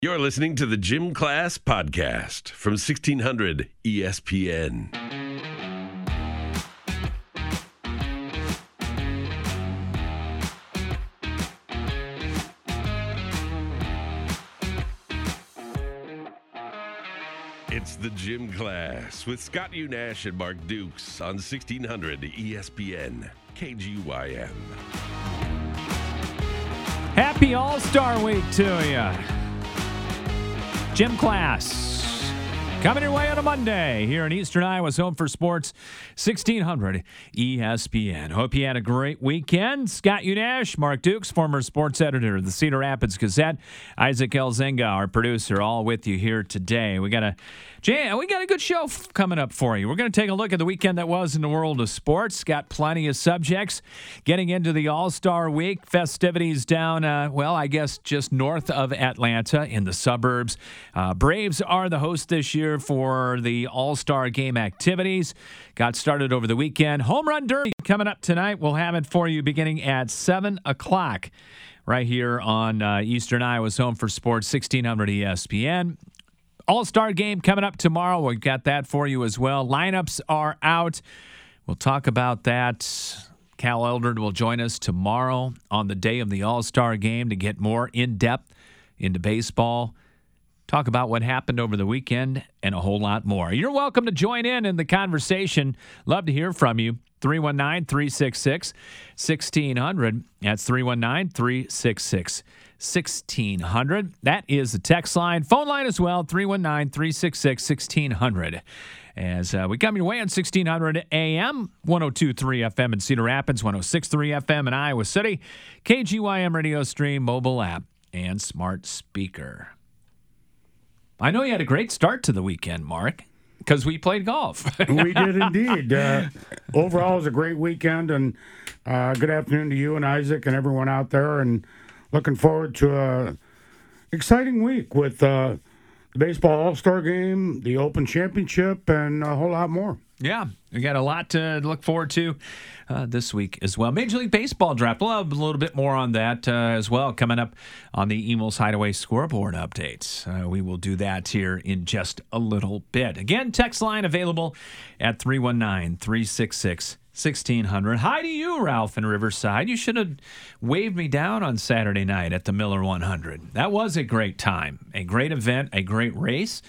You're listening to the Gym Class Podcast from 1600 ESPN. It's the Gym Class with Scott Unash and Mark Dukes on 1600 ESPN KGYM. Happy All-Star Week to you. Gym Class coming your way on a Monday here in Eastern Iowa's Home for Sports, 1600 ESPN. Hope you had a great weekend. Scott Unash, Mark Dukes, former sports editor of the Cedar Rapids Gazette, Isaac Elzenga, our producer, all with you here today. We got a good show coming up for you. We're going to take a look at the weekend that was in the world of sports. Got plenty of subjects. Getting into the All-Star Week festivities down, I guess just north of Atlanta in the suburbs. Braves are the host this year for the All-Star Game activities. Got started over the weekend. Home Run Derby coming up tonight. We'll have it for you beginning at 7 o'clock right here on Eastern Iowa's Home for Sports, 1600 ESPN. All-Star Game coming up tomorrow. We've got that for you as well. Lineups are out. We'll talk about that. Cal Eldred will join us tomorrow on the day of the All-Star Game to get more in-depth into baseball. Talk about what happened over the weekend and a whole lot more. You're welcome to join in the conversation. Love to hear from you. 319-366-1600. That's 319-366-1600. That is the text line. Phone line as well, 319-366-1600. As we come your way on 1600 AM, 102.3 FM in Cedar Rapids, 106.3 FM in Iowa City, KGYM radio stream, mobile app, and smart speaker. I know you had a great start to the weekend, Mark, because we played golf. We did indeed. Overall, it was a great weekend, and good afternoon to you and Isaac and everyone out there, and looking forward to an exciting week with the Baseball All-Star Game, the Open Championship, and a whole lot more. Yeah, we got a lot to look forward to this week as well. Major League Baseball draft. We'll have a little bit more on that as well coming up on the Emil's Hideaway scoreboard updates. We will do that here in just a little bit. Again, text line available at 319-366-1600. Hi to you, Ralph in Riverside. You should have waved me down on Saturday night at the Miller 100. That was a great time, a great event, a great race.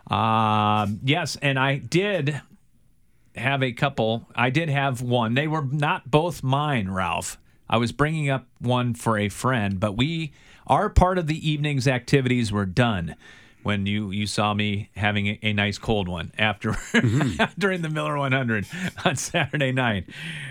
Yes, and I did have a couple. I did have one. They were not both mine, Ralph. I was bringing up one for a friend, but our part of the evening's activities were done when you saw me having a nice cold one after during the Miller 100 on Saturday night.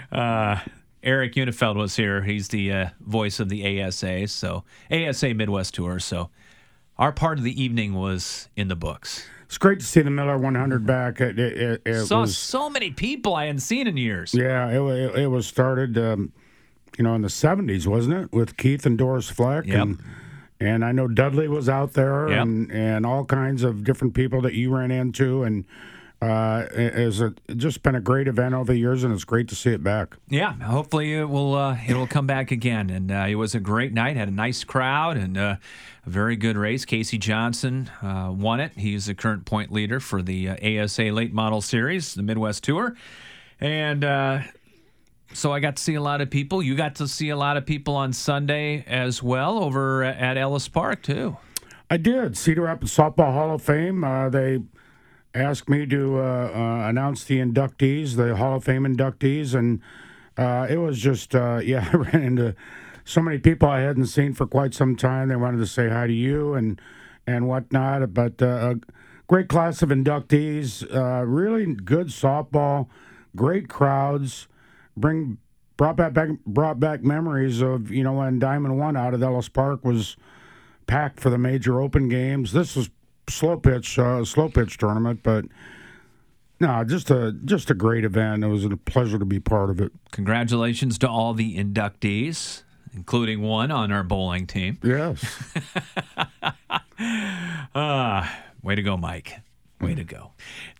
Eric Unifeld was here. He's the voice of the ASA, so ASA Midwest Tour. So our part of the evening was in the books. It's great to see the Miller 100 back. It Saw so many people I hadn't seen in years. Yeah, it was started, in the 70s, wasn't it, with Keith and Doris Fleck? Yep. And I know Dudley was out there, Yep. and all kinds of different people that you ran into, and it's just been a great event over the years, and it's great to see it back. Yeah, hopefully it will come back again. And it was a great night, had a nice crowd, and a very good race. Casey Johnson won it. He's the current point leader for the ASA Late Model Series, the Midwest Tour. And so I got to see a lot of people. You got to see a lot of people on Sunday as well over at Ellis Park, too. I did. Cedar Rapids Softball Hall of Fame. They asked me to announce the inductees, the Hall of Fame inductees, and it was just, I ran into so many people I hadn't seen for quite some time. They wanted to say hi to you and whatnot, but a great class of inductees, really good softball, great crowds, brought back memories of, when Diamond 1 out at Ellis Park was packed for the major open games. This was slow pitch tournament, but no, just a great event. It was a pleasure to be part of it. Congratulations to all the inductees, including one on our bowling team. Yes. Way to go, Mike. Way to go.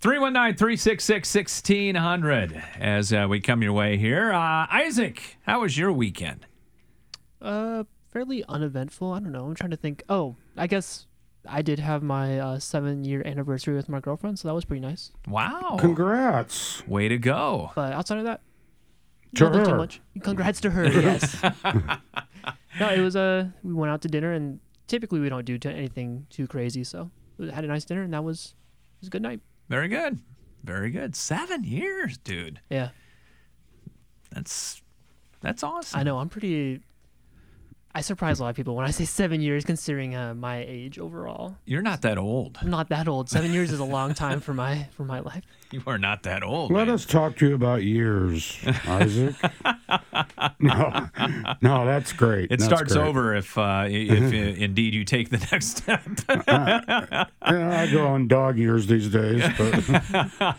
319-366-1600 as we come your way here. Isaac, how was your weekend? Fairly uneventful. I don't know. I'm trying to think. Oh, I guess I did have my 7-year anniversary with my girlfriend, so that was pretty nice. Wow. Congrats. Way to go. But outside of that, To nothing too her. much. Congrats to her, yes. No, it was we went out to dinner, and typically we don't do anything too crazy, so we had a nice dinner, and it was a good night. Very good. Very good. 7 years, dude. Yeah. That's awesome. I know. I surprise a lot of people when I say 7 years, considering my age overall. You're not that old. I'm not that old. 7 years is a long time for my life. You are not that old. Let man. us talk to you about years, Isaac. No, that's great. It That's starts great. over if indeed you take the next step. Yeah, I go on dog years these days, but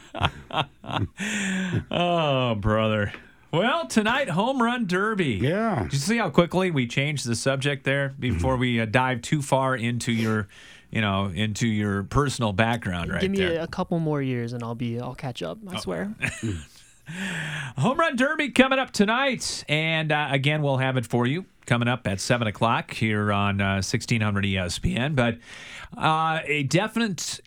Oh, brother. Well, tonight, Home Run Derby. yeah. Did you see how quickly we changed the subject there before we dive too far into your, into your personal background right Give me there? a couple more years, and I'll catch up. I swear. Home Run Derby coming up tonight, and again, we'll have it for you coming up at 7 o'clock here on 1600 ESPN. But a definite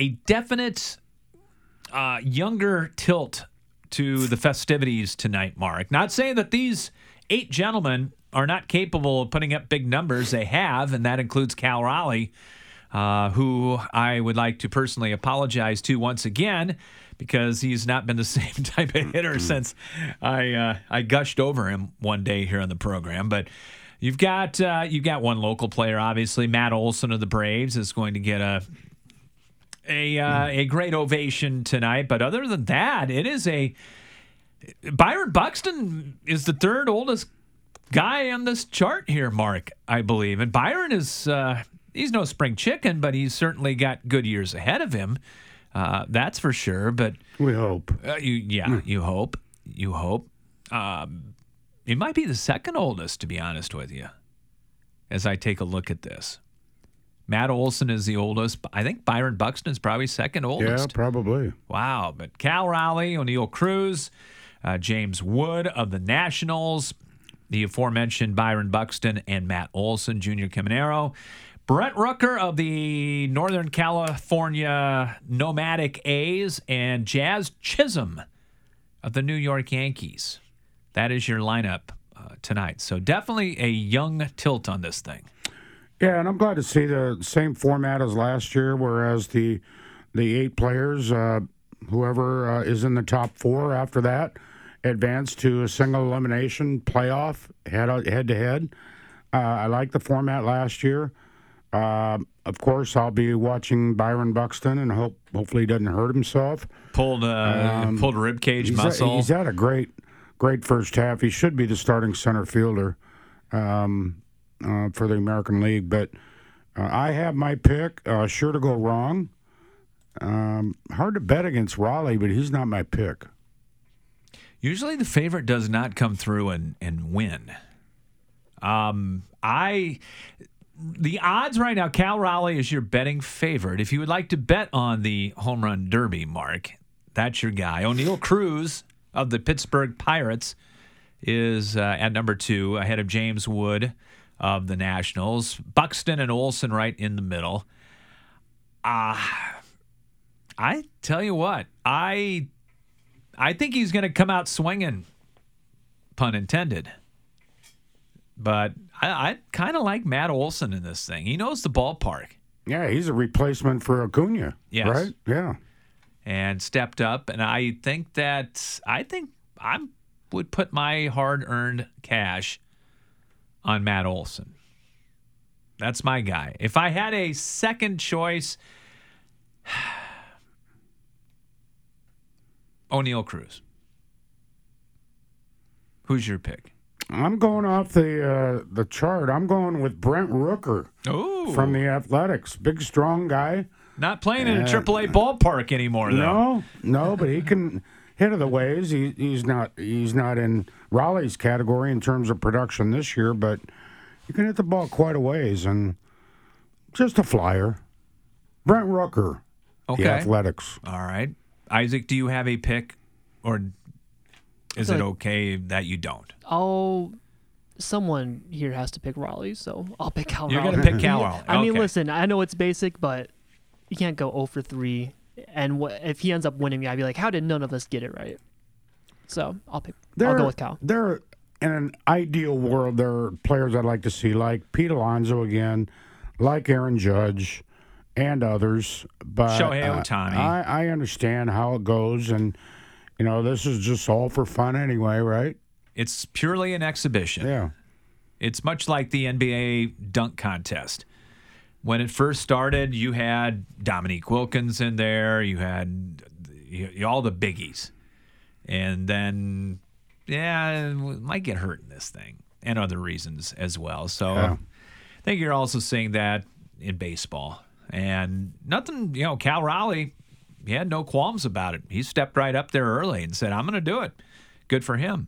younger tilt to the festivities tonight, Mark. Not saying that these 8 gentlemen are not capable of putting up big numbers. They have, and that includes Cal Raleigh, who I would like to personally apologize to once again, because he's not been the same type of hitter since I gushed over him one day here on the program. But you've got one local player, obviously. Matt Olson of the Braves is going to get a great ovation tonight. But other than that, it is Byron Buxton is the third oldest guy on this chart here, Mark, I believe. And Byron is he's no spring chicken, but he's certainly got good years ahead of him. That's for sure. But We hope. you hope. You hope. It might be the second oldest, to be honest with you, as I take a look at this. Matt Olson is the oldest. I think Byron Buxton is probably second oldest. Yeah, probably. Wow. But Cal Raleigh, O'Neill Cruz, James Wood of the Nationals, the aforementioned Byron Buxton, and Matt Olson, Junior Caminero. Brent Rooker of the Northern California Nomadic A's, and Jazz Chisholm of the New York Yankees. That is your lineup tonight. So definitely a young tilt on this thing. Yeah, and I'm glad to see the same format as last year, whereas the 8 players, whoever is in the top 4 after that, advance to a single elimination playoff head-to-head. I like the format last year. Of course, I'll be watching Byron Buxton, and hopefully he doesn't hurt himself. Pulled rib cage muscle. He's had a great first half. He should be the starting center fielder for the American League. But I have my pick. Sure to go wrong. Hard to bet against Raleigh, but he's not my pick. Usually the favorite does not come through and win. The odds right now, Cal Raleigh is your betting favorite. If you would like to bet on the Home Run Derby, Mark, that's your guy. O'Neill Cruz of the Pittsburgh Pirates is at number 2, ahead of James Wood of the Nationals. Buxton and Olson right in the middle. I tell you what, I think he's going to come out swinging, pun intended. But I kind of like Matt Olson in this thing. He knows the ballpark. Yeah, he's a replacement for Acuna. Yes. Right? Yeah. And stepped up. And I think I would put my hard-earned cash on Matt Olson. That's my guy. If I had a second choice, O'Neill Cruz. Who's your pick? I'm going off the chart. I'm going with Brent Rooker from the Athletics. Big, strong guy. Not playing in a AAA ballpark anymore, though. No, but he can hit of the ways. He's not in Raleigh's category in terms of production this year, but he can hit the ball quite a ways, and just a flyer. Brent Rooker, the Athletics. All right. Isaac, do you have a pick, or is it okay that you don't? someone here has to pick Raleigh, so I'll pick Cal You're Raleigh. going to pick Cal Raleigh. I mean, Okay. listen, I know it's basic, but you can't go 0 for 3. And if he ends up winning, I'd be like, how did none of us get it right? So I'll go with Cal. They're in an ideal world. There are players I'd like to see, like Pete Alonso again, like Aaron Judge, and others. But Shohei Ohtani. I understand how it goes, and this is just all for fun anyway, right? It's purely an exhibition. Yeah. It's much like the NBA dunk contest. When it first started, you had Dominique Wilkins in there. You had all the biggies. And then, we might get hurt in this thing and other reasons as well. So I think you're also seeing that in baseball. And nothing, Cal Raleigh, he had no qualms about it. He stepped right up there early and said, I'm going to do it. Good for him.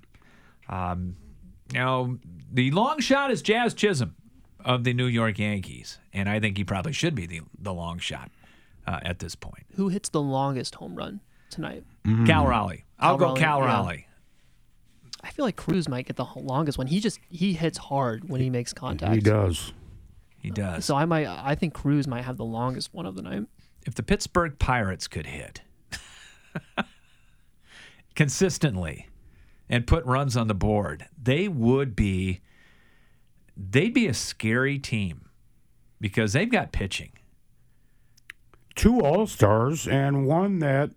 The long shot is Jazz Chisholm of the New York Yankees, and I think he probably should be the long shot at this point. Who hits the longest home run tonight? Cal Raleigh. I'll go Raleigh, Cal yeah. Raleigh. I feel like Cruz might get the longest one. He hits hard when he makes contact. He does. He does. So I think Cruz might have the longest one of the night. If the Pittsburgh Pirates could hit consistently and put runs on the board, they'd be a scary team because they've got pitching. 2 All-Stars and one that,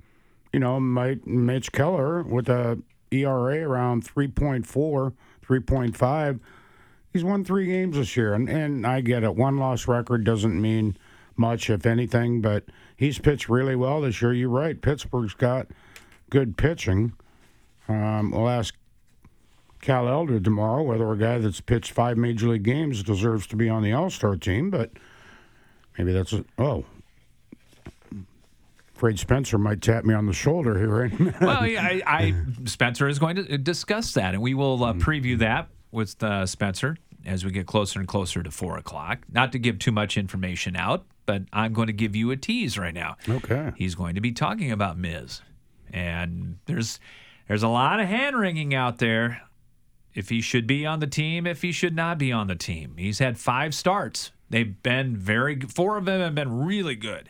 Mitch Keller with a ERA around 3.4, 3.5. He's won 3 games this year, and I get it. 1-loss record doesn't mean much, if anything, but he's pitched really well this year. You're right. Pittsburgh's got good pitching. We'll ask Cal Elder tomorrow whether a guy that's pitched 5 Major League games deserves to be on the All-Star team, but maybe that's afraid Spencer might tap me on the shoulder here right now. Well, yeah, Spencer is going to discuss that, and we will preview that with Spencer as we get closer and closer to 4 o'clock. Not to give too much information out, but I'm going to give you a tease right now. Okay. He's going to be talking about Miz, and there's a lot of hand-wringing out there. If he should be on the team, if he should not be on the team. He's had 5 starts. They've been 4 of them have been really good.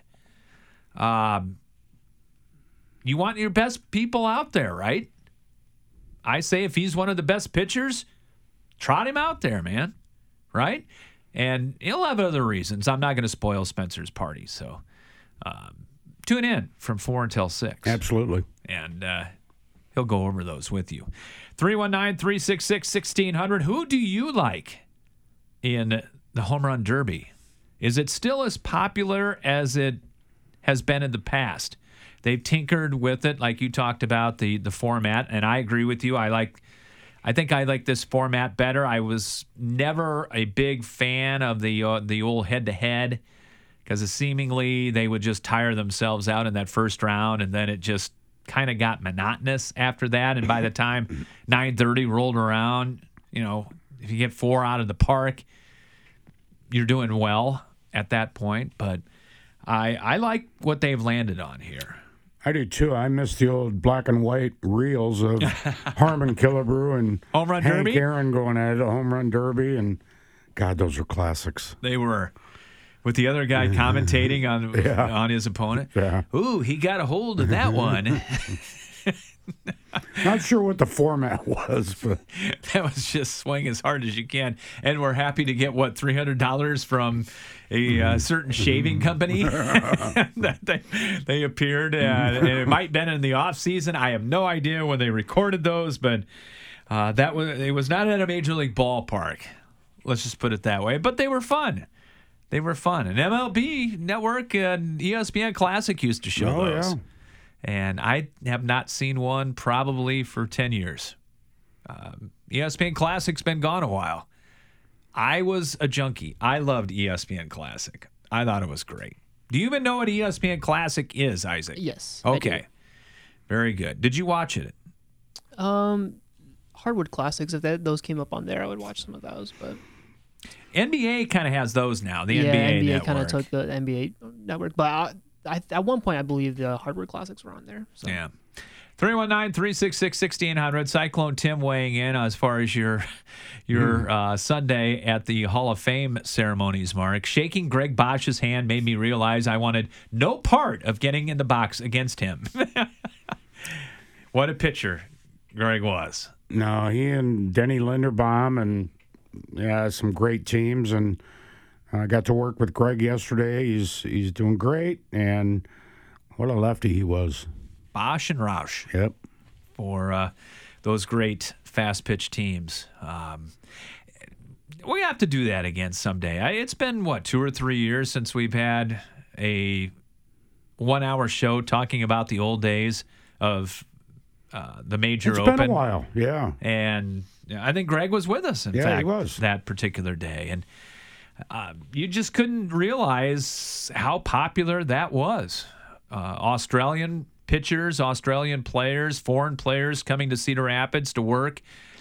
You want your best people out there, right? I say if he's one of the best pitchers, trot him out there, man. Right? And he'll have other reasons. I'm not going to spoil Spencer's party. So tune in from 4 until 6. Absolutely. And he'll go over those with you. 319-366-1600. Who do you like in the Home Run Derby? Is it still as popular as it has been in the past? They've tinkered with it, like you talked about, the format, and I agree with you. I think I like this format better. I was never a big fan of the old head-to-head because seemingly they would just tire themselves out in that first round, and then it just kind of got monotonous after that. And by the time 9:30 rolled around, if you get 4 out of the park, you're doing well at that point. But I like what they've landed on here. I do too. I miss the old black and white reels of Harmon Killebrew and Home Run Hank Derby? Aaron going at it, a Home Run Derby, and God, those are classics. They were. With the other guy commentating on his opponent. Yeah. Ooh, he got a hold of that one. Not sure what the format was, but That was just swing as hard as you can. And we're happy to get, $300 from a certain shaving company that they appeared. And it might have been in the off season. I have no idea when they recorded those, but it was not at a major league ballpark. Let's just put it that way. But they were fun. They were fun. And MLB Network and ESPN Classic used to show those. Yeah. And I have not seen one probably for 10 years. ESPN Classic's been gone a while. I was a junkie. I loved ESPN Classic. I thought it was great. Do you even know what ESPN Classic is, Isaac? Yes. I do. Okay. Very good. Did you watch it? Hardwood Classics, if those came up on there, I would watch some of those. But NBA kind of has those now. The yeah, NBA NBA network. kind of took the NBA network. But I at one point, I believe the Hardwood Classics were on there. So. Yeah. 319-366-1600. Cyclone Tim weighing in as far as your Sunday at the Hall of Fame ceremonies, Mark. Shaking Greg Bosch's hand made me realize I wanted no part of getting in the box against him. What a pitcher Greg was. No, he and Denny Linderbaum and some great teams. And I got to work with Greg yesterday. He's doing great. And what a lefty he was. Bosch and Roush. Yep. For those great fast-pitch teams. We have to do that again someday. It's been, 2 or 3 years since we've had a 1-hour show talking about the old days of the Major Open. It's been a while, yeah. And I think Greg was with us, in fact, he was. That particular day. And you just couldn't realize how popular that was. Australian pitchers, Australian players, foreign players coming to Cedar Rapids to work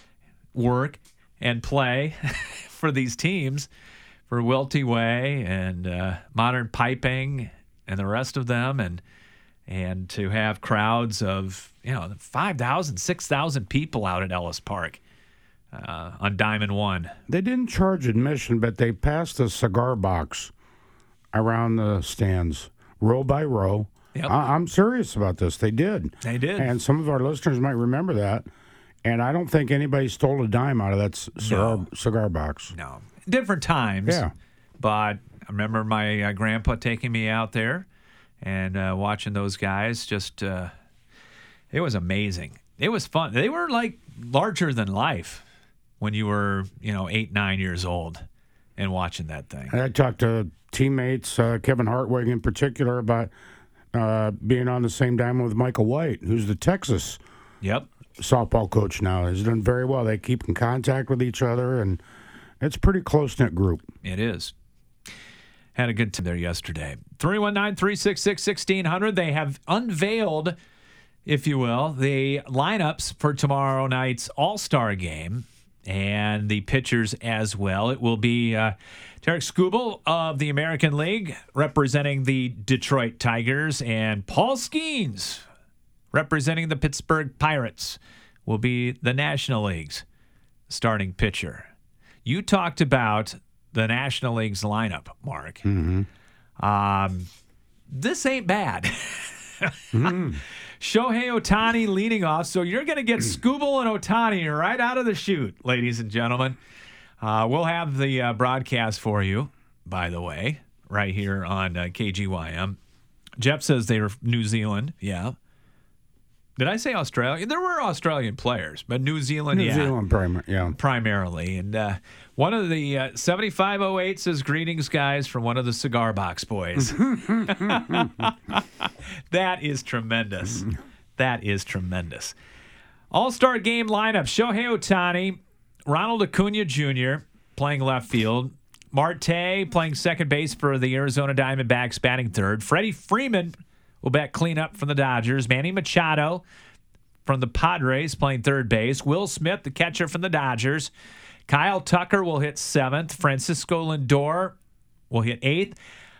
and play for these teams, for Welty Way and Modern Piping and the rest of them, and to have crowds of 5,000, 6,000 people out at Ellis Park on Diamond One. They didn't charge admission, but they passed a cigar box around the stands, row by row. Yep. I'm serious about this. They did. They did. And some of our listeners might remember that. And I don't think anybody stole a dime out of that cigar box. No. Different times. Yeah. But I remember my grandpa taking me out there and watching those guys. Just, it was amazing. It was fun. They were like larger than life when you were, 8, 9 years old and watching that thing. And I talked to teammates, Kevin Hartwig in particular, about being on the same diamond with Michael White, who's the Texas softball coach now. He's done very well. They keep in contact with each other, and it's a pretty close-knit group. It is. Had a good time there yesterday. 319-366-1600. They have unveiled, if you will, the lineups for tomorrow night's All-Star game and the pitchers as well. It will be Tarek Skubal of the American League representing the Detroit Tigers, and Paul Skeens representing the Pittsburgh Pirates will be the National League's starting pitcher. You talked about the National League's lineup, Mark. Mm-hmm. This ain't bad. Shohei Ohtani leading off, so you're going to get Skubal and Ohtani right out of the chute, ladies and gentlemen. We'll have the broadcast for you, by the way, right here on KGYM. Jeff says they're New Zealand. Yeah. Did I say Australia? There were Australian players, but New Zealand, primarily. And one of the 7508 says, greetings, guys, from one of the Cigar Box boys. That is tremendous. That is tremendous. All-Star game lineup. Shohei Ohtani, Ronald Acuna Jr. playing left field. Marte playing second base for the Arizona Diamondbacks, batting third. Freddie Freeman will bat cleanup from the Dodgers. Manny Machado from the Padres playing third base. Will Smith, the catcher from the Dodgers. Kyle Tucker will hit seventh. Francisco Lindor will hit eighth.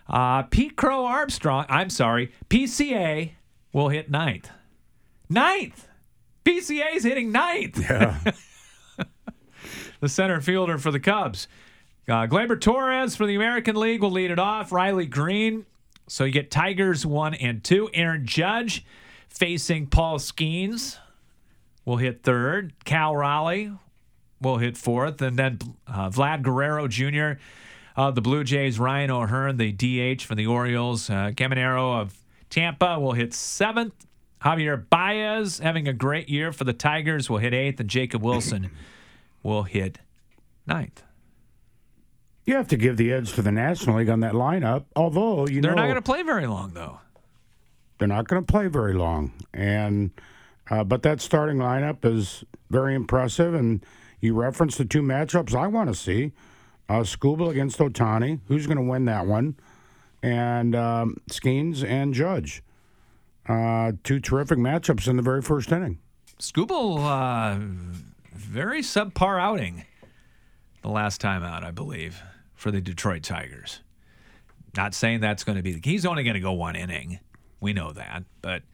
PCA will hit ninth. Ninth! PCA's hitting ninth! Yeah. The center fielder for the Cubs. Gleyber Torres for the American League will lead it off. Riley Green. So you get Tigers 1 and 2. Aaron Judge facing Paul Skeens will hit third. Cal Raleigh will hit fourth. And then Vlad Guerrero Jr. of the Blue Jays. Ryan O'Hearn, the DH for the Orioles. Caminero of Tampa will hit seventh. Javier Baez having a great year for the Tigers will hit eighth. And Jacob Wilson will hit ninth. You have to give the edge to the National League on that lineup, although, they're not going to play very long, though. They're not going to play very long. And but that starting lineup is very impressive, and you referenced the two matchups I want to see. Skubal against Ohtani. Who's going to win that one? And Skeens and Judge. Two terrific matchups in the very first inning. Skubal, very subpar outing the last time out, I believe, for the Detroit Tigers. Not saying that's going to be he's only going to go one inning. We know that. But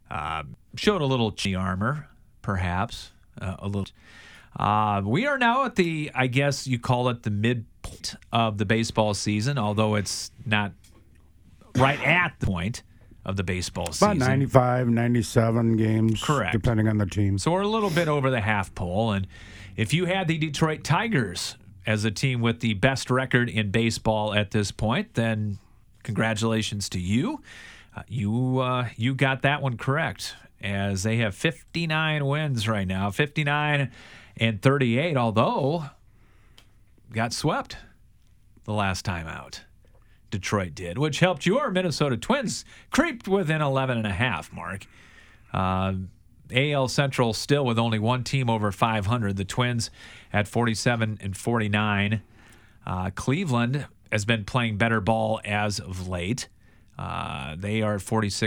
Showed a little chi armor, perhaps. A little. We are now at the, I guess you call it the midpoint of the baseball season, although it's not right at the point of the baseball season. About 95, 97 games. Correct. Depending on the team. So we're a little bit over the half pole. And if you had the Detroit Tigers as a team with the best record in baseball at this point, then congratulations to you. You got that one correct, as they have 59 wins right now, 59-38, although got swept the last time out. Detroit did, which helped your Minnesota Twins creep within 11.5, Mark. AL Central still with only one team over 500. The Twins at 47-49. Cleveland has been playing better ball as of late. They are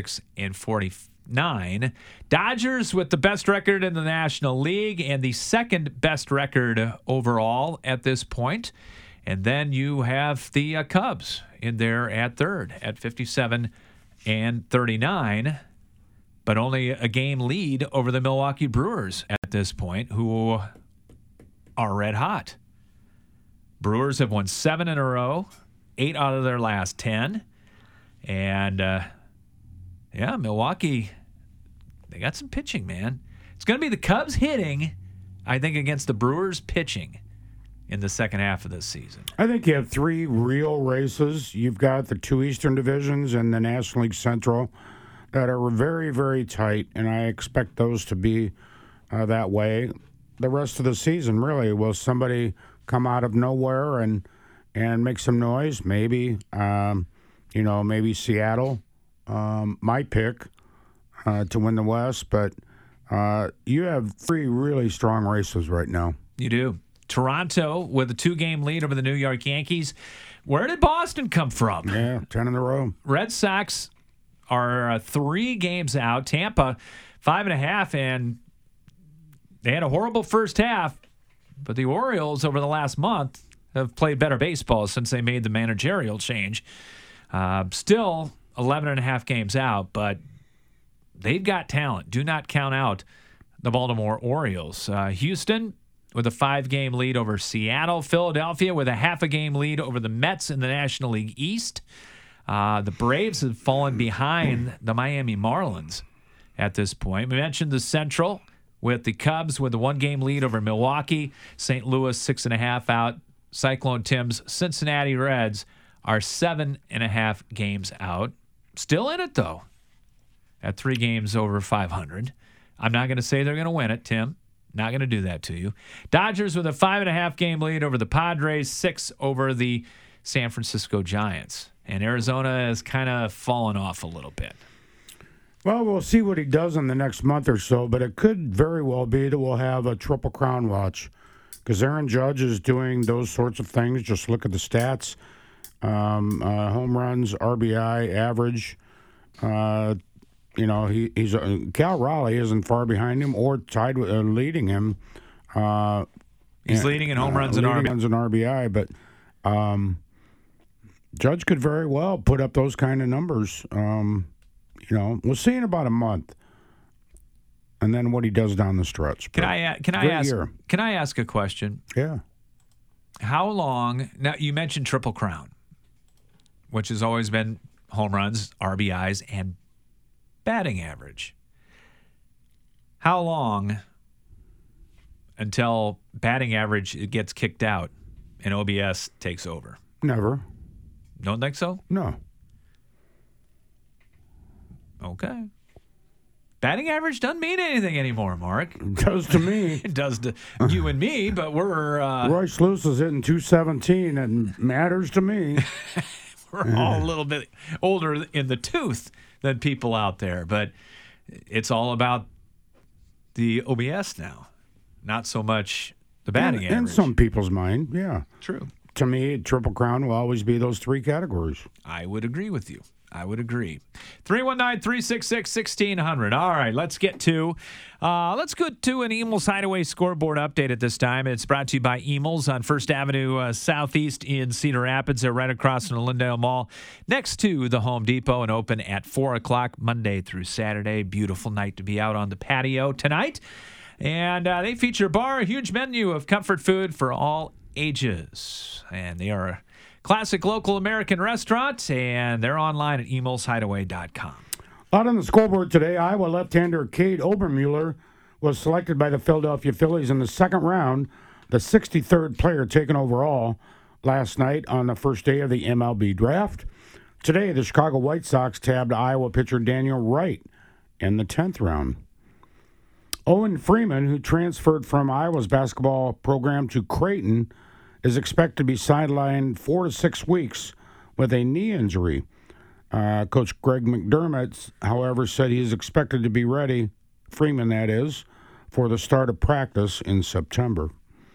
46-49. Dodgers with the best record in the National League and the second best record overall at this point. And then you have the Cubs in there at third at 57-39, but only a game lead over the Milwaukee Brewers at this point, who are red hot. Brewers have won 7 in a row, 8 out of their last 10. And, Milwaukee, they got some pitching, man. It's going to be the Cubs hitting, I think, against the Brewers pitching in the second half of this season. I think you have 3 real races. You've got the 2 Eastern divisions and the National League Central that are very, very tight, and I expect those to be that way the rest of the season, really. Will somebody come out of nowhere and make some noise? Maybe. Maybe Seattle might pick to win the West, but you have 3 really strong races right now. You do. Toronto with a 2-game lead over the New York Yankees. Where did Boston come from? Yeah, 10 in a row. Red Sox are 3 games out. Tampa, 5.5, and they had a horrible first half, but the Orioles over the last month have played better baseball since they made the managerial change. Still 11.5 games out, but they've got talent. Do not count out the Baltimore Orioles. Houston with a 5-game lead over Seattle. Philadelphia with a half-a-game lead over the Mets in the National League East. The Braves have fallen behind the Miami Marlins at this point. We mentioned the Central with the Cubs with a 1-game lead over Milwaukee. St. Louis 6.5 out. Cyclone Tim's Cincinnati Reds are 7.5 games out. Still in it, though, at 3 games over 500. I'm not going to say they're going to win it, Tim. Not going to do that to you. Dodgers with a 5.5-game lead over the Padres, 6 over the San Francisco Giants. And Arizona has kind of fallen off a little bit. Well, we'll see what he does in the next month or so, but it could very well be that we'll have a Triple Crown watch because Aaron Judge is doing those sorts of things. Just look at the stats. Home runs, RBI, average. He's Cal Raleigh isn't far behind him or tied with leading him. He's leading in home runs and RBI, but Judge could very well put up those kind of numbers. We'll see in about a month, and then what he does down the stretch. Can I ask a question? Yeah. How long? Now you mentioned Triple Crown, which has always been home runs, RBIs, and batting average. How long until batting average gets kicked out and OBS takes over? Never. Don't think so? No. Okay. Batting average doesn't mean anything anymore, Mark. It does to me. It does to you and me, but we're... Royce Lewis is hitting 217. It matters to me. We're all a little bit older in the tooth than people out there, but it's all about the OBS now, not so much the batting average. In some people's mind, yeah. True. to me, Triple Crown will always be those three categories. I would agree with you. I would agree. 319-366-1600. All right, let's go to an Emils Hideaway scoreboard update at this time. It's brought to you by Emils on First Avenue Southeast in Cedar Rapids. They're right across from the Lindale Mall next to the Home Depot and open at 4 o'clock Monday through Saturday. Beautiful night to be out on the patio tonight. And they feature a bar, a huge menu of comfort food for all ages. And they are a classic local American restaurant, and they're online at emilshideaway.com. Out on the scoreboard today, Iowa left-hander Cade Obermuller was selected by the Philadelphia Phillies in the second round, the 63rd player taken overall last night on the first day of the MLB draft. Today, the Chicago White Sox tabbed Iowa pitcher Daniel Wright in the 10th round. Owen Freeman, who transferred from Iowa's basketball program to Creighton, is expected to be sidelined 4 to 6 weeks with a knee injury. Coach Greg McDermott, however, said he is expected to be ready, Freeman that is, for the start of practice in September.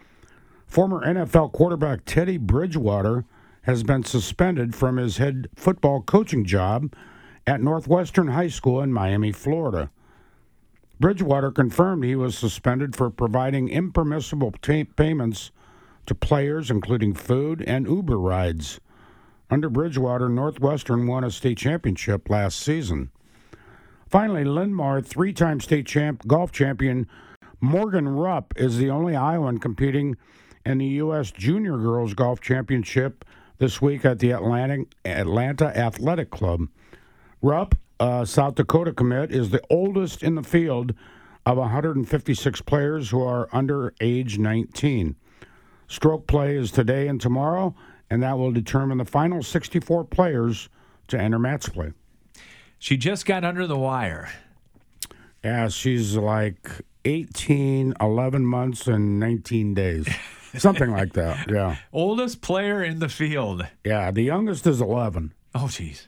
Former NFL quarterback Teddy Bridgewater has been suspended from his head football coaching job at Northwestern High School in Miami, Florida. Bridgewater confirmed he was suspended for providing impermissible payments to players, including food and Uber rides. Under Bridgewater, Northwestern won a state championship last season. Finally, Linn-Mar three-time state golf champion Morgan Rupp is the only Iowan competing in the U.S. Junior Girls Golf Championship this week at the Atlanta Athletic Club. Rupp, South Dakota commit, is the oldest in the field of 156 players who are under age 19. Stroke play is today and tomorrow, and that will determine the final 64 players to enter match play. She just got under the wire. Yeah, she's like 18, 11 months, and 19 days. Something like that, yeah. Oldest player in the field. Yeah, the youngest is 11. Oh, jeez.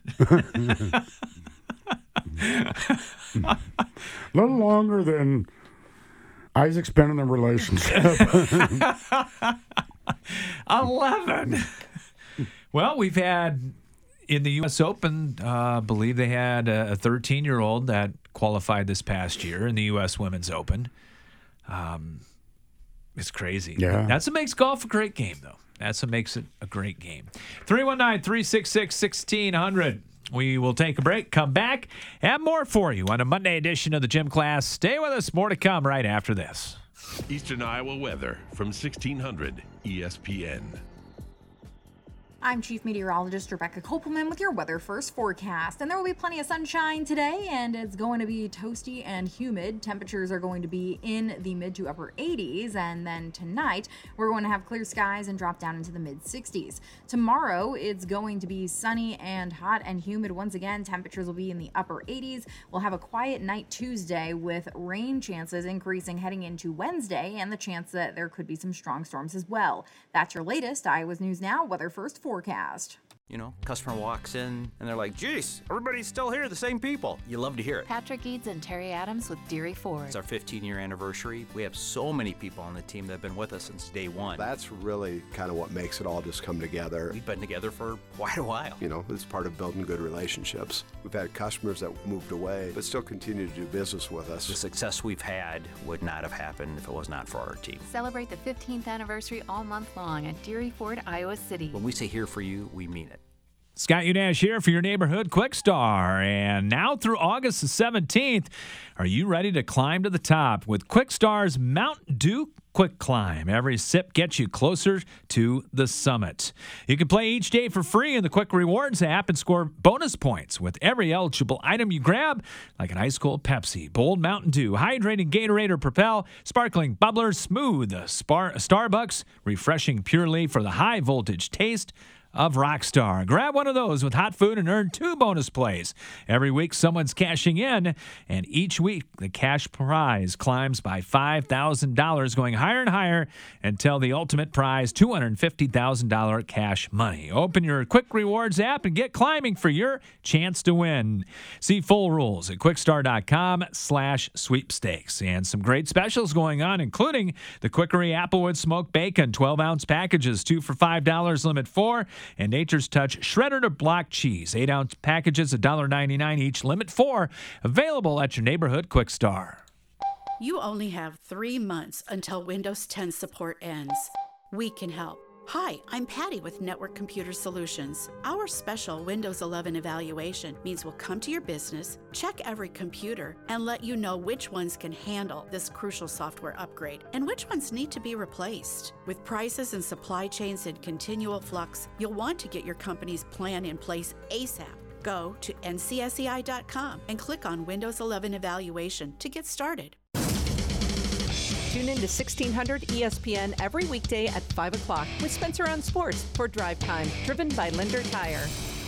A little longer than Isaac's been in a relationship. 11. Well, we've had in the U.S. Open, I believe they had a 13-year-old that qualified this past year in the U.S. Women's Open. It's crazy. Yeah. That's what makes golf a great game, though. That's what makes it a great game. 319-366-1600. We will take a break, come back, have more for you on a Monday edition of the Gym Class. Stay with us. More to come right after this. Eastern Iowa weather from 1600 ESPN. I'm Chief Meteorologist Rebecca Kopelman with your Weather First forecast. And there will be plenty of sunshine today, and it's going to be toasty and humid. Temperatures are going to be in the mid to upper 80s. And then tonight, we're going to have clear skies and drop down into the mid 60s. Tomorrow, it's going to be sunny and hot and humid. Once again, temperatures will be in the upper 80s. We'll have a quiet night Tuesday with rain chances increasing heading into Wednesday, and the chance that there could be some strong storms as well. That's your latest Iowa's News Now Weather First forecast. You know, customer walks in and they're like, geez, everybody's still here, the same people. You love to hear it. Patrick Eads and Terry Adams with Deary Ford. It's our 15-year anniversary. We have so many people on the team that have been with us since day one. That's really kind of what makes it all just come together. We've been together for quite a while. You know, it's part of building good relationships. We've had customers that moved away, but still continue to do business with us. The success we've had would not have happened if it was not for our team. Celebrate the 15th anniversary all month long at Deary Ford, Iowa City. When we say here for you, we mean it. Scott Unash here for your neighborhood Quick Star. And now through August the 17th, are you ready to climb to the top with Quick Star's Mountain Dew Quick Climb? Every sip gets you closer to the summit. You can play each day for free in the Quick Rewards app and score bonus points with every eligible item you grab, like an ice cold Pepsi, bold Mountain Dew, hydrating Gatorade or Propel, sparkling bubbler, smooth Starbucks, refreshing Pure Leaf for the high voltage taste of Rockstar. Grab one of those with hot food and earn 2 bonus plays. Every week, someone's cashing in, and each week, the cash prize climbs by $5,000, going higher and higher until the ultimate prize, $250,000 cash money. Open your Quick Rewards app and get climbing for your chance to win. See full rules at quickstar.com/sweepstakes. And some great specials going on, including the Quickery Applewood Smoked Bacon, 12-ounce packages, 2 for $5, limit 4, and Nature's Touch Shredded or Block Cheese, 8-ounce packages, $1.99 each, limit 4, available at your neighborhood Quick Star. You only have 3 months until Windows 10 support ends. We can help. Hi, I'm Patty with Network Computer Solutions. Our special Windows 11 evaluation means we'll come to your business, check every computer, and let you know which ones can handle this crucial software upgrade and which ones need to be replaced. With prices and supply chains in continual flux, you'll want to get your company's plan in place ASAP. Go to ncsei.com and click on Windows 11 Evaluation to get started. Tune in to 1600 ESPN every weekday at 5 o'clock with Spencer on Sports for Drive Time, driven by Linder Tire.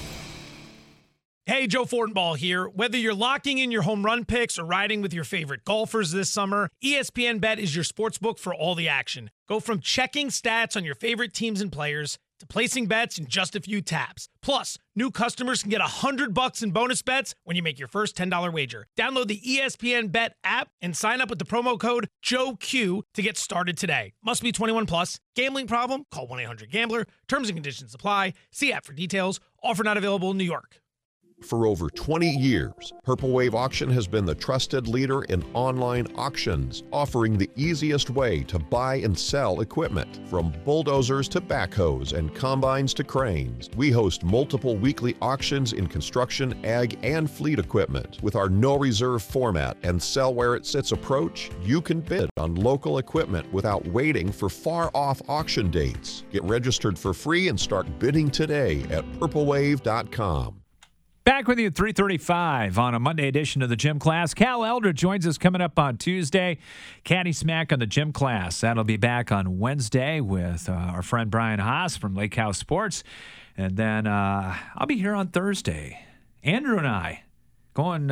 Hey, Joe Fortenbaugh here. Whether you're locking in your home run picks or riding with your favorite golfers this summer, ESPN Bet is your sportsbook for all the action. Go from checking stats on your favorite teams and players to placing bets in just a few taps. Plus, new customers can get $100 in bonus bets when you make your first $10 wager. Download the ESPN Bet app and sign up with the promo code JOEQ to get started today. Must be 21 plus. Gambling problem? Call 1-800-GAMBLER. Terms and conditions apply. See app for details. Offer not available in New York. For over 20 years, Purple Wave Auction has been the trusted leader in online auctions, offering the easiest way to buy and sell equipment. From bulldozers to backhoes and combines to cranes, we host multiple weekly auctions in construction, ag, and fleet equipment. With our no reserve format and sell where it sits approach, you can bid on local equipment without waiting for far-off auction dates. Get registered for free and start bidding today at purplewave.com. Back with you at 3:35 on a Monday edition of the Gym Class. Cal Eldred joins us coming up on Tuesday. Caddy Smack on the Gym Class. That'll be back on Wednesday with our friend Brian Haas from Lake House Sports. And then I'll be here on Thursday. Andrew and I going,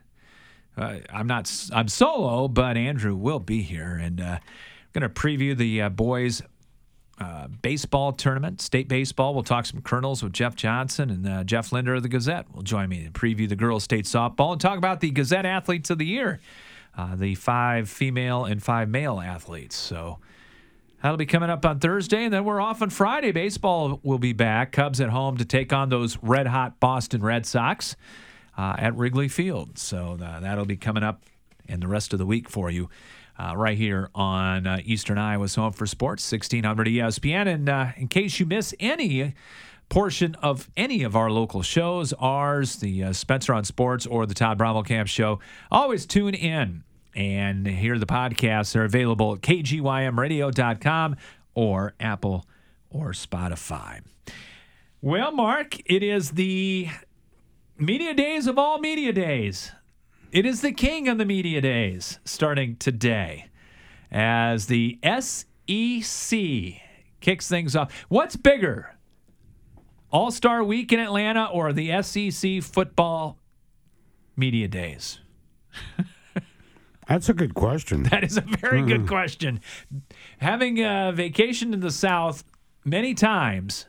I'm solo, but Andrew will be here. And going to preview the boys' baseball tournament, state baseball. We'll talk some Colonels with Jeff Johnson, and Jeff Linder of the Gazette will join me to preview the girls' state softball and talk about the Gazette Athletes of the Year, the 5 female and 5 male athletes. So that'll be coming up on Thursday, and then we're off on Friday. Baseball will be back. Cubs at home to take on those red-hot Boston Red Sox at Wrigley Field. So that'll be coming up in the rest of the week for you. Right here on Eastern Iowa's Home for Sports, 1600 ESPN. And in case you miss any portion of any of our local shows, ours, the Spencer on Sports, or the Todd Brommelkamp Show, always tune in and hear the podcasts. They're available at kgymradio.com or Apple or Spotify. Well, Mark, it is the media days of all media days. It is the king of the media days starting today as the SEC kicks things off. What's bigger, All-Star Week in Atlanta or the SEC football media days? That's a good question. That is a very good question. Having a vacation in the South many times,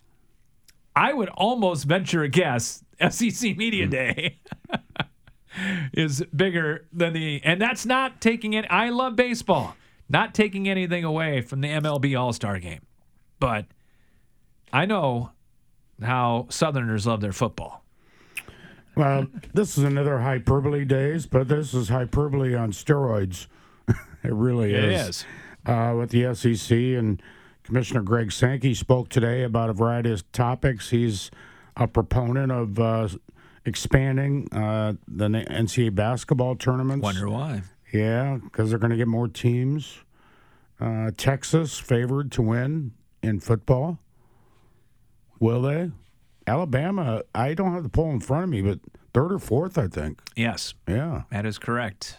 I would almost venture a guess SEC Media Day is bigger than and that's not taking it. I love baseball, not taking anything away from the MLB All-Star Game, but I know how Southerners love their football. Well, this is another hyperbole days, but this is hyperbole on steroids. It really is. It is. With the SEC, and Commissioner Greg Sankey spoke today about a variety of topics. He's a proponent of expanding the NCAA basketball tournaments. Wonder why. Yeah, because they're going to get more teams. Texas favored to win in football. Will they? Alabama, I don't have the poll in front of me, but 3rd or 4th, I think. Yes. Yeah. That is correct.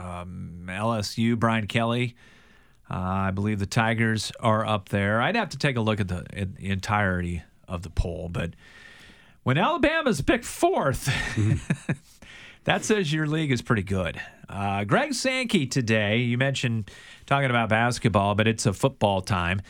LSU, Brian Kelly. I believe the Tigers are up there. I'd have to take a look at the entirety of the poll. But when Alabama's picked fourth, that says your league is pretty good. Greg Sankey today, you mentioned talking about basketball, but it's a football time.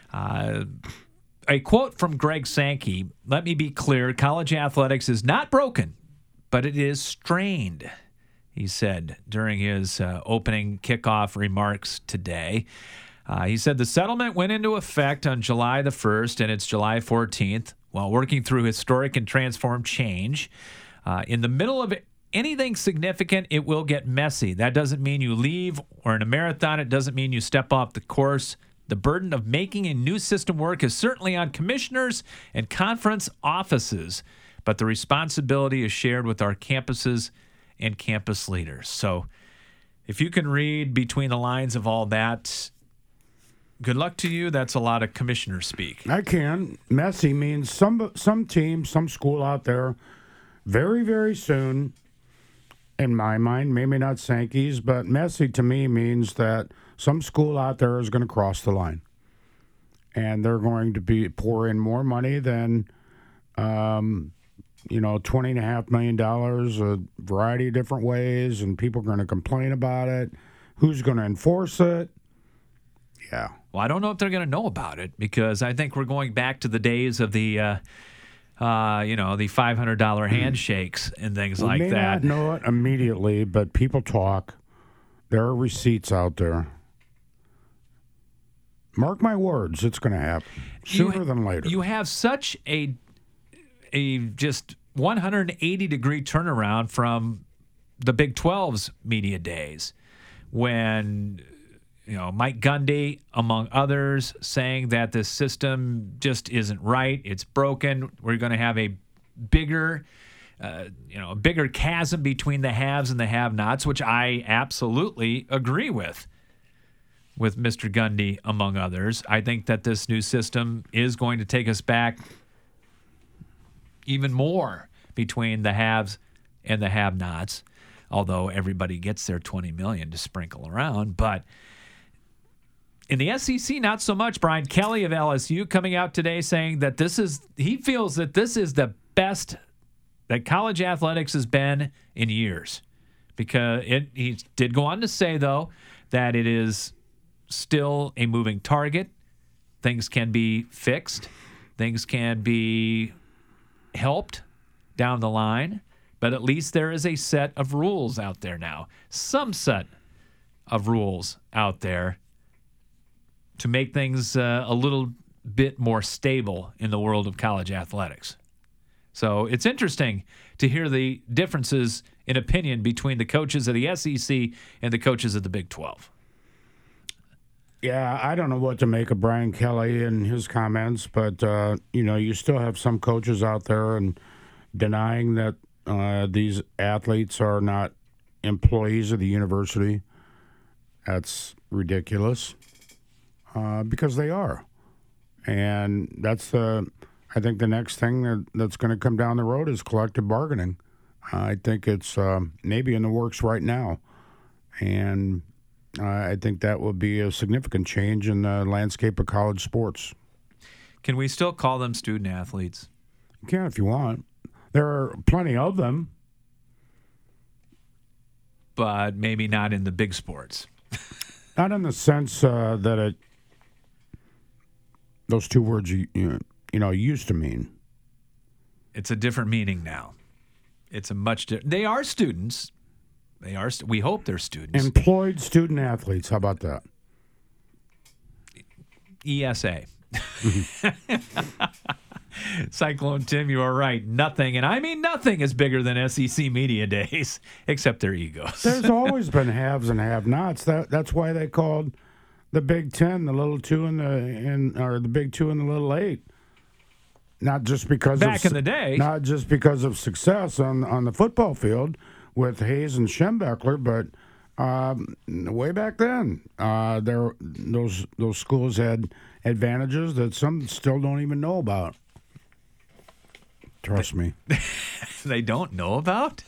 A quote from Greg Sankey, let me be clear, college athletics is not broken, but it is strained, he said during his opening kickoff remarks today. He said the settlement went into effect on July the 1st, and it's July 14th. While working through historic and transformed change, in the middle of anything significant, it will get messy. That doesn't mean you leave, or in a marathon, it doesn't mean you step off the course. The burden of making a new system work is certainly on commissioners and conference offices, but the responsibility is shared with our campuses and campus leaders. So if you can read between the lines of all that, good luck to you. That's a lot of commissioner speak. I can. Messy means some team, some school out there, very, very soon, in my mind, maybe not Sankey's, but messy to me means that some school out there is going to cross the line. And they're going to pour in more money than, $20.5 million, a variety of different ways, and people are going to complain about it. Who's going to enforce it? Yeah. Well, I don't know if they're going to know about it, because I think we're going back to the days of the, the $500 handshakes and things like that. We may not know it immediately, but people talk. There are receipts out there. Mark my words, it's going to happen sooner than later. You have such a just 180-degree turnaround from the Big 12's media days when Mike Gundy, among others, saying that the system just isn't right. It's broken. We're going to have a bigger chasm between the haves and the have-nots, which I absolutely agree with Mr. Gundy, among others. I think that this new system is going to take us back even more between the haves and the have-nots, although everybody gets their $20 million to sprinkle around. But in the SEC, not so much. Brian Kelly of LSU coming out today saying that he feels that this is the best that college athletics has been in years. Because he did go on to say, though, that it is still a moving target. Things can be fixed. Things can be helped down the line. But at least there is a set of rules out there now. Some set of rules out there to make things a little bit more stable in the world of college athletics. So it's interesting to hear the differences in opinion between the coaches of the SEC and the coaches of the Big 12. Yeah, I don't know what to make of Brian Kelly and his comments, but, you still have some coaches out there and denying that these athletes are not employees of the university. That's ridiculous. Because they are. And that's I think the next thing that's going to come down the road is collective bargaining. I think it's maybe in the works right now. And I think that will be a significant change in the landscape of college sports. Can we still call them student athletes? You can if you want. There are plenty of them. But maybe not in the big sports. Not in the sense that those two words used to mean. It's a different meaning now. It's a much different. They are students. We hope they're students. Employed student athletes. How about that? ESA. Cyclone Tim, you are right. Nothing, and I mean nothing, is bigger than SEC media days, except their egos. There's always been haves and have-nots. That's why they called the Big Ten the Little Two or the Big Two and the Little Eight. Not just because back in the day, not just because of success on the football field with Hayes and Schembechler, but way back then, those schools had advantages that some still don't even know about. Trust me. They don't know about?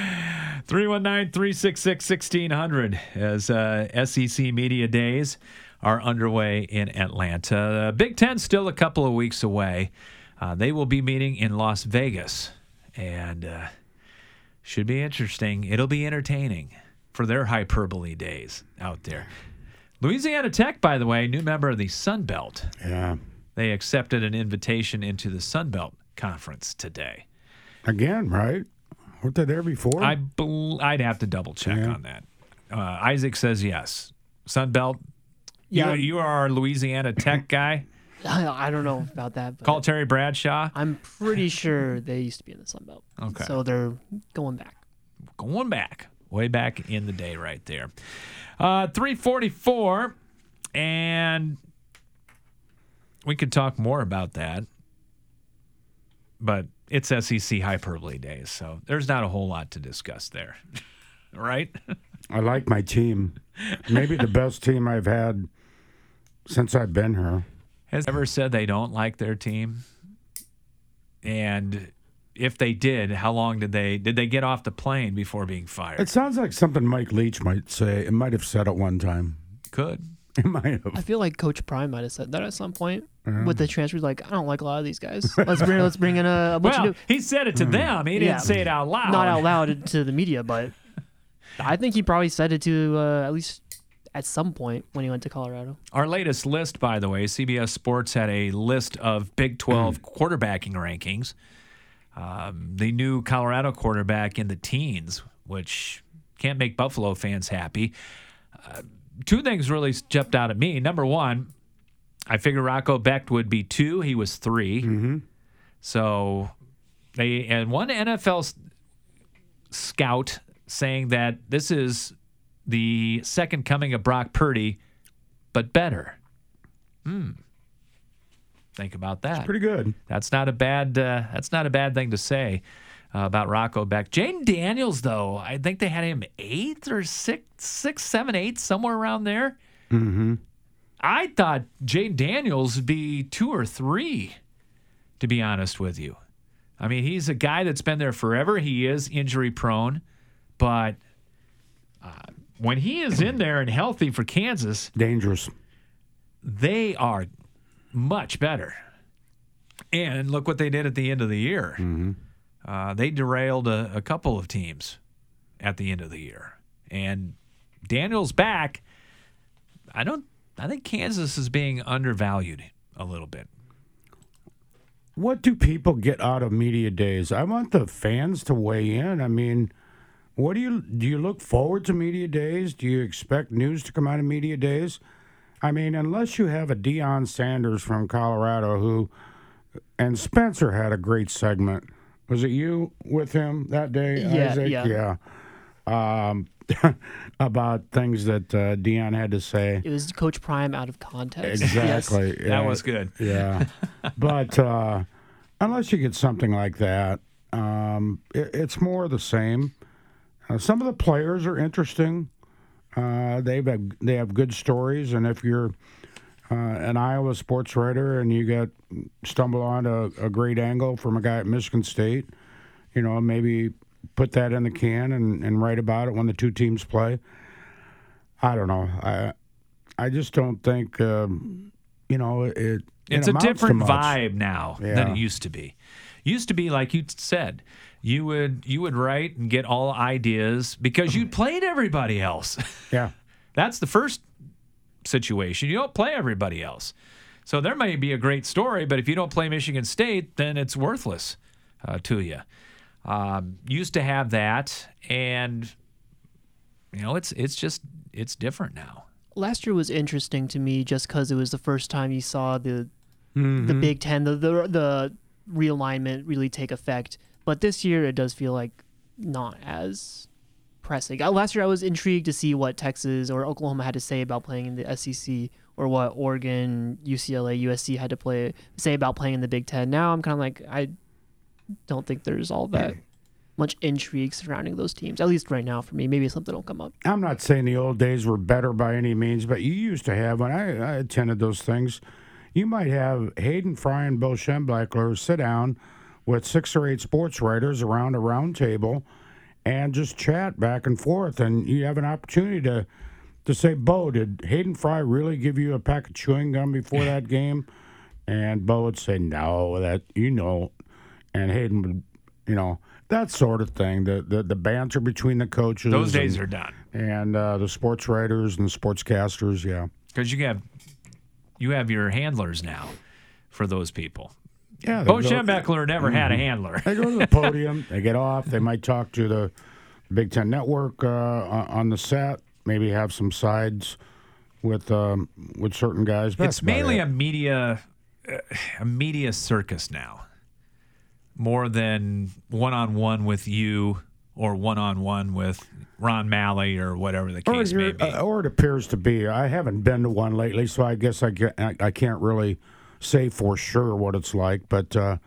319-366-1600 as SEC Media Days are underway in Atlanta. Big Ten still a couple of weeks away. They will be meeting in Las Vegas, and should be interesting. It'll be entertaining for their hyperbole days out there. Louisiana Tech, by the way, new member of the Sun Belt. Yeah. They accepted an invitation into the Sun Belt Conference today. Again, right? Weren't they there before? I'd have to double check on that. Isaac says yes. Sun Belt. Yeah. You are our Louisiana Tech guy. I don't know about that. But Call Terry Bradshaw. I'm pretty sure they used to be in the Sun Belt. Okay. So they're going back. Going back. Way back in the day right there. 3:44, and we could talk more about that, but it's SEC hyperbole days, so there's not a whole lot to discuss there, right? I like my team. Maybe the best team I've had since I've been here. Has ever said they don't like their team? And if they did, how long did they get off the plane before being fired? It sounds like something Mike Leach might say. It might have said at one time. Could. It might have. I feel like Coach Prime might have said that at some point Yeah. with the transfers. Like, I don't like a lot of these guys. Let's bring in a bunch of new. He said it to them. He didn't say it out loud. Not out loud to the media, but I think he probably said it to at least at some point when he went to Colorado. Our latest list, by the way, CBS Sports had a list of Big 12 quarterbacking rankings. The new Colorado quarterback in the teens, which can't make Buffalo fans happy. Two things really jumped out at me. Number one, I figured Rocco Becht would be 2. He was 3. Mm-hmm. So and one NFL scout saying that this is the second coming of Brock Purdy, but better. Think about that. It's pretty good. That's not a bad thing to say about Rocco Becht. Jaden Daniels, though, I think they had him 8th or 6th, 7th, 8th, somewhere around there. Mm-hmm. I thought Jaden Daniels would be 2 or 3, to be honest with you. I mean, he's a guy that's been there forever. He is injury prone, but when he is in there and healthy for Kansas, dangerous. They are much better. And look what they did at the end of the year. Mm-hmm. They derailed a couple of teams at the end of the year. And Daniels back. I think Kansas is being undervalued a little bit. What do people get out of media days? I want the fans to weigh in. I mean, what do you look forward to media days? Do you expect news to come out of media days? I mean, unless you have a Deion Sanders from Colorado and Spencer had a great segment. Was it you with him that day, Isaac? Yeah. About things that Deion had to say. It was Coach Prime out of context. Exactly. Yes. Yeah. That was good. Yeah. But unless you get something like that, it's more the same. Some of the players are interesting. They have good stories, and if you're an Iowa sports writer and you stumble on a great angle from a guy at Michigan State, maybe put that in the can and write about it when the two teams play. I don't know. I just don't think it. It's a different much. vibe now than it used to be. Used to be, like you said, you would write and get all ideas because you'd played everybody else. Yeah. That's the first situation. You don't play everybody else. So there may be a great story, but if you don't play Michigan State, then it's worthless to you. Used to have that, and it's different now. Last year was interesting to me just because it was the first time you saw the Big Ten, the realignment really take effect. But this year it does feel like not as pressing. Last year I was intrigued to see what Texas or Oklahoma had to say about playing in the SEC, or what Oregon, UCLA, USC had to say about playing in the Big Ten. Now I'm kind of like, I don't think there's all that much intrigue surrounding those teams, at least right now for me. Maybe something will come up. I'm not saying the old days were better by any means, but you used to have, when I attended those things, you might have Hayden Fry and Bill Schembechler sit down with 6 or 8 sports writers around a round table and just chat back and forth, and you have an opportunity to to say, Bo, did Hayden Fry really give you a pack of chewing gum before that game? And Bo would say, no, that, and Hayden would, that sort of thing. The banter between the coaches. Those days are done. And the sports writers and the sportscasters, yeah. Because you have your handlers now for those people. Yeah, Bo Schembechler never had a handler. They go to the podium. They get off. They might talk to the Big Ten Network on the set. Maybe have some sides with certain guys. It's mainly a media circus now, more than one-on-one with you or one-on-one with Ron Malley or whatever the case may be. Or it appears to be. I haven't been to one lately, so I guess I can't really say for sure what it's like, but it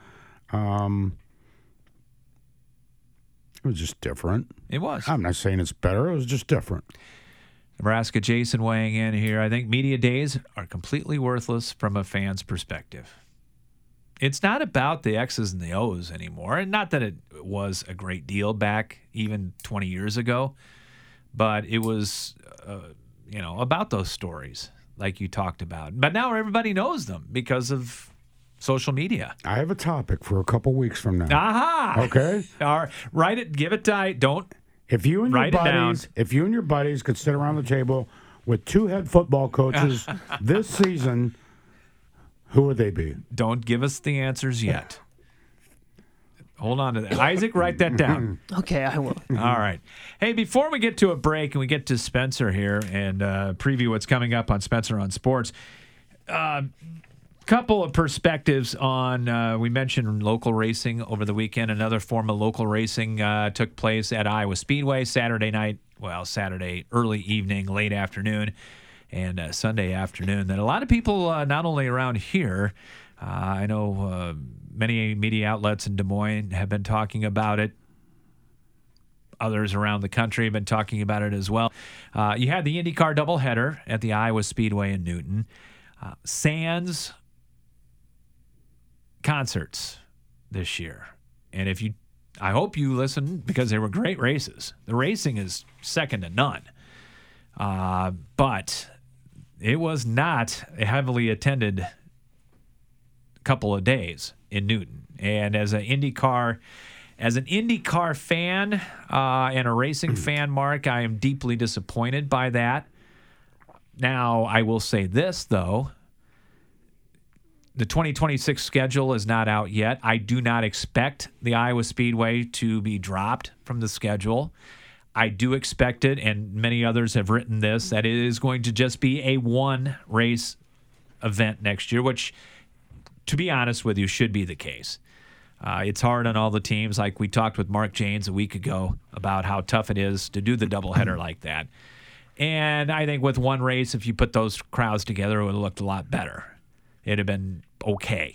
was just different. It was. I'm not saying it's better. It was just different. Nebraska Jason weighing in here. I think media days are completely worthless from a fan's perspective. It's not about the X's and the O's anymore, and not that it was a great deal back even 20 years ago, but it was, about those stories like you talked about. But now everybody knows them because of social media. I have a topic for a couple weeks from now. Aha! Okay. All right. Write it. Give it tight. Don't. If you and your buddies could sit around the table with two head football coaches this season, who would they be? Don't give us the answers yet. Hold on to that. Isaac, write that down. Okay, I will. All right. Hey, before we get to a break and we get to Spencer here and preview what's coming up on Spencer on Sports, couple of perspectives on, we mentioned local racing over the weekend. Another form of local racing took place at Iowa Speedway Saturday early evening, late afternoon, and Sunday afternoon. That a lot of people, not only around here, I know many media outlets in Des Moines have been talking about it. Others around the country have been talking about it as well. You had the IndyCar doubleheader at the Iowa Speedway in Newton. Sans concerts this year. And I hope you listened because they were great races. The racing is second to none. But it was not a heavily attended couple of days in Newton. And as an IndyCar fan and a racing fan, Mark, I am deeply disappointed by that. Now, I will say this, though. The 2026 schedule is not out yet. I do not expect the Iowa Speedway to be dropped from the schedule. I do expect it, and many others have written this, that it is going to just be a one-race event next year, which, to be honest with you, should be the case. It's hard on all the teams. Like we talked with Mark Janes a week ago about how tough it is to do the doubleheader like that. And I think with one race, if you put those crowds together, it would have looked a lot better. It'd have been okay.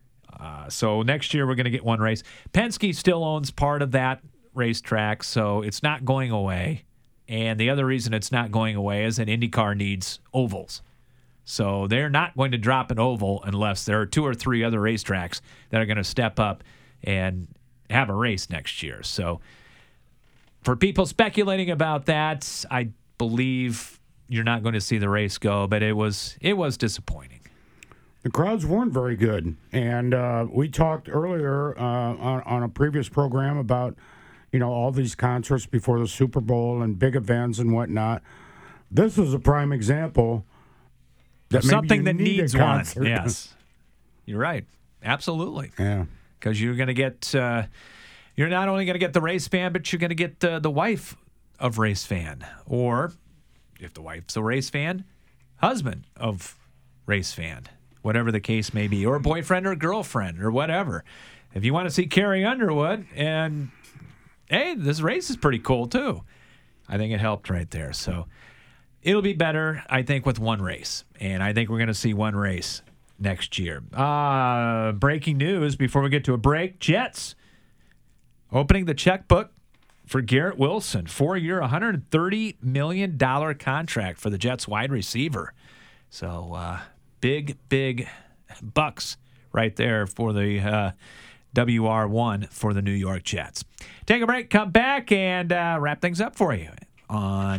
So next year we're going to get one race. Penske still owns part of that racetrack, so it's not going away. And the other reason it's not going away is that IndyCar needs ovals. So they're not going to drop an oval unless there are two or three other racetracks that are going to step up and have a race next year. So for people speculating about that, I believe you're not going to see the race go, but it was disappointing. The crowds weren't very good, and we talked earlier on a previous program about, all these concerts before the Super Bowl and big events and whatnot. This is a prime example that something that needs one. Concert. Yes, you're right. Absolutely. Yeah, because you're going to get, you're not only going to get the race fan, but you're going to get the wife of race fan, or if the wife's a race fan, husband of race fan. Whatever the case may be, or boyfriend or girlfriend or whatever. If you want to see Carrie Underwood, and hey, this race is pretty cool too. I think it helped right there. So it'll be better, I think, with one race. And I think we're going to see one race next year. Breaking news before we get to a break. Jets opening the checkbook for Garrett Wilson. 4-year, $130 million contract for the Jets wide receiver. So, big bucks right there for the WR1 for the New York Jets. Take a break, come back, and wrap things up for you on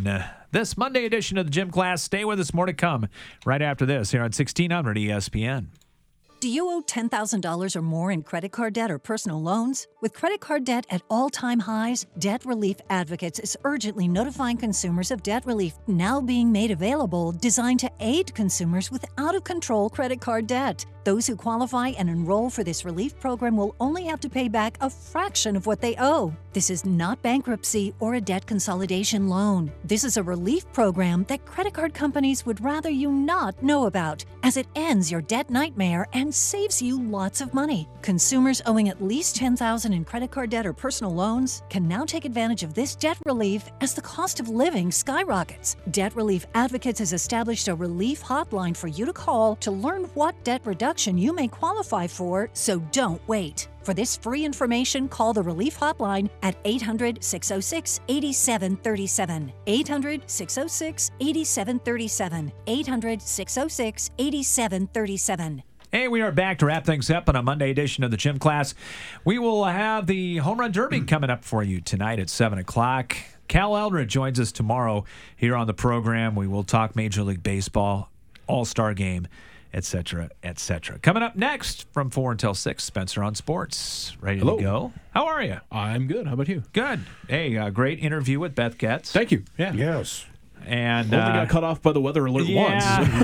this Monday edition of the Gym Class. Stay with us. More to come right after this here on 1600 ESPN. Do you owe $10,000 or more in credit card debt or personal loans? With credit card debt at all-time highs, Debt Relief Advocates is urgently notifying consumers of debt relief now being made available, designed to aid consumers with out-of-control credit card debt. Those who qualify and enroll for this relief program will only have to pay back a fraction of what they owe. This is not bankruptcy or a debt consolidation loan. This is a relief program that credit card companies would rather you not know about, as it ends your debt nightmare and saves you lots of money. Consumers owing at least $10,000 in credit card debt or personal loans can now take advantage of this debt relief as the cost of living skyrockets. Debt Relief Advocates has established a relief hotline for you to call to learn what debt reduction you may qualify for, so don't wait. For this free information, call the Relief Hotline at 800-606-8737. 800-606-8737. 800-606-8737. Hey, we are back to wrap things up on a Monday edition of the Gym Class. We will have the Home Run Derby coming up for you tonight at 7 o'clock. Cal Eldred joins us tomorrow here on the program. We will talk Major League Baseball, All-Star Game, etc., etc. Coming up next from 4 until 6, Spencer on Sports. Ready to go? How are you? I'm good. How about you? Good. Hey, great interview with Beth Getz. Thank you. Yeah. Yes. And only got cut off by the weather alert once.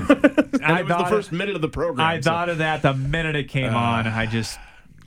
I was the first minute of the program. I thought of that the minute it came on. I just...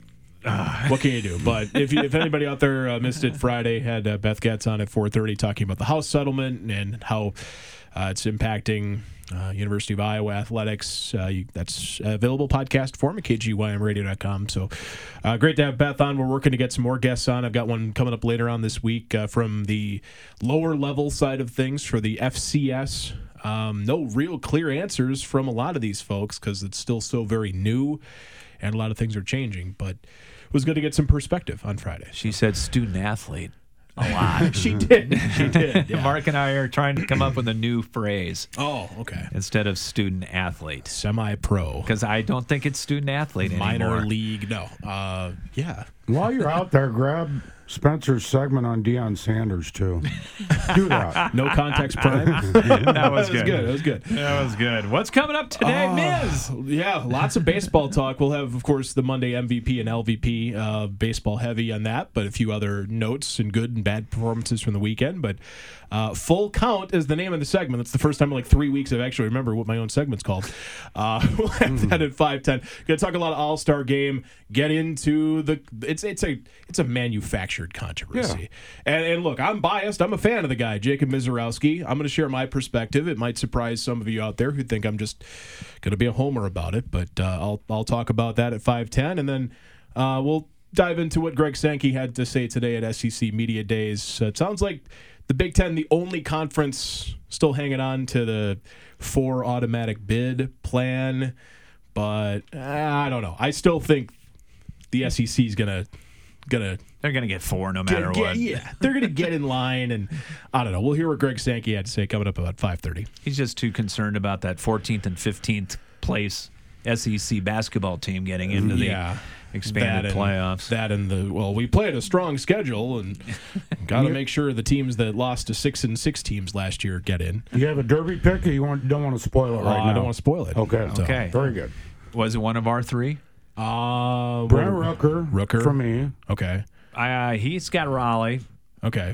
what can you do? But if anybody out there missed it, Friday had Beth Getz on at 4:30 talking about the House settlement and how it's impacting University of Iowa athletics. That's available podcast form at kgymradio.com. So great to have Beth on. We're working to get some more guests on. I've got one coming up later on this week from the lower level side of things for the FCS. No real clear answers from a lot of these folks because it's still so very new and a lot of things are changing. But it was good to get some perspective on Friday. She said student athlete a lot. She did. Yeah. Mark and I are trying to come up with a new phrase. Oh, okay. Instead of student athlete. Semi-pro. Because I don't think it's student athlete anymore. Minor league, no. Yeah. While you're out there, grab Spencer's segment on Deion Sanders, too. Do that. No Context Prime. That was good. That was good. That was good. What's coming up today, Miz? Yeah, lots of baseball talk. We'll have, of course, the Monday MVP and LVP, baseball heavy on that, but a few other notes and good and bad performances from the weekend. But Full Count is the name of the segment. That's the first time in like 3 weeks I've actually remembered what my own segment's called. We'll have that at 5:10. Going to talk a lot of All-Star Game. Get into the it's a manufactured controversy. Yeah. And look, I'm biased. I'm a fan of the guy, Jacob Mizorowski. I'm going to share my perspective. It might surprise some of you out there who think I'm just going to be a homer about it, but I'll talk about that at 5:10, and then we'll dive into what Greg Sankey had to say today at SEC Media Days. It sounds like the Big Ten, the only conference still hanging on to the 4 automatic bid plan, but I don't know. I still think the SEC is gonna they're gonna get 4 no matter what. Yeah, they're gonna get in line, and I don't know. We'll hear what Greg Sankey had to say coming up about 5:30. He's just too concerned about that 14th and 15th place SEC basketball team getting into the expanded playoffs. We played a strong schedule and got to make sure the teams that lost to 6 and 6 teams last year get in. You have a derby pick, or don't want to spoil it right now? I don't want to spoil it. Okay. Very good. Was it one of our 3? Brent Rooker for me. Okay. He's got Raleigh. Okay.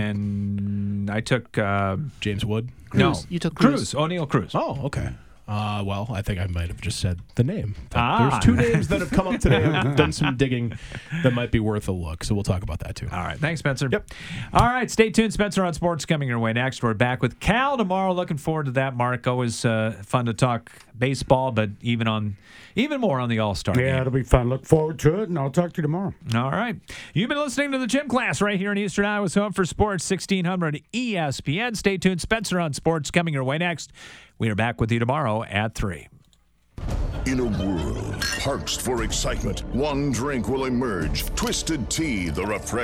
And I took James Wood. Cruz. No, You took Cruz. O'Neal Cruz. Oh, okay. Well, I think I might have just said the name. There's 2 names that have come up today. I've done some digging that might be worth a look, so we'll talk about that too. All right. Thanks, Spencer. Yep. All right. Stay tuned. Spencer on Sports coming your way next. We're back with Cal tomorrow. Looking forward to that, Mark. Always fun to talk baseball, but even more on the All-Star game. Yeah, it'll be fun. Look forward to it, and I'll talk to you tomorrow. All right. You've been listening to the Gym Class right here in Eastern Iowa's home for sports, 1600 ESPN. Stay tuned. Spencer on Sports coming your way next. We are back with you tomorrow at 3. In a world parched for excitement, one drink will emerge. Twisted Tea, the refreshing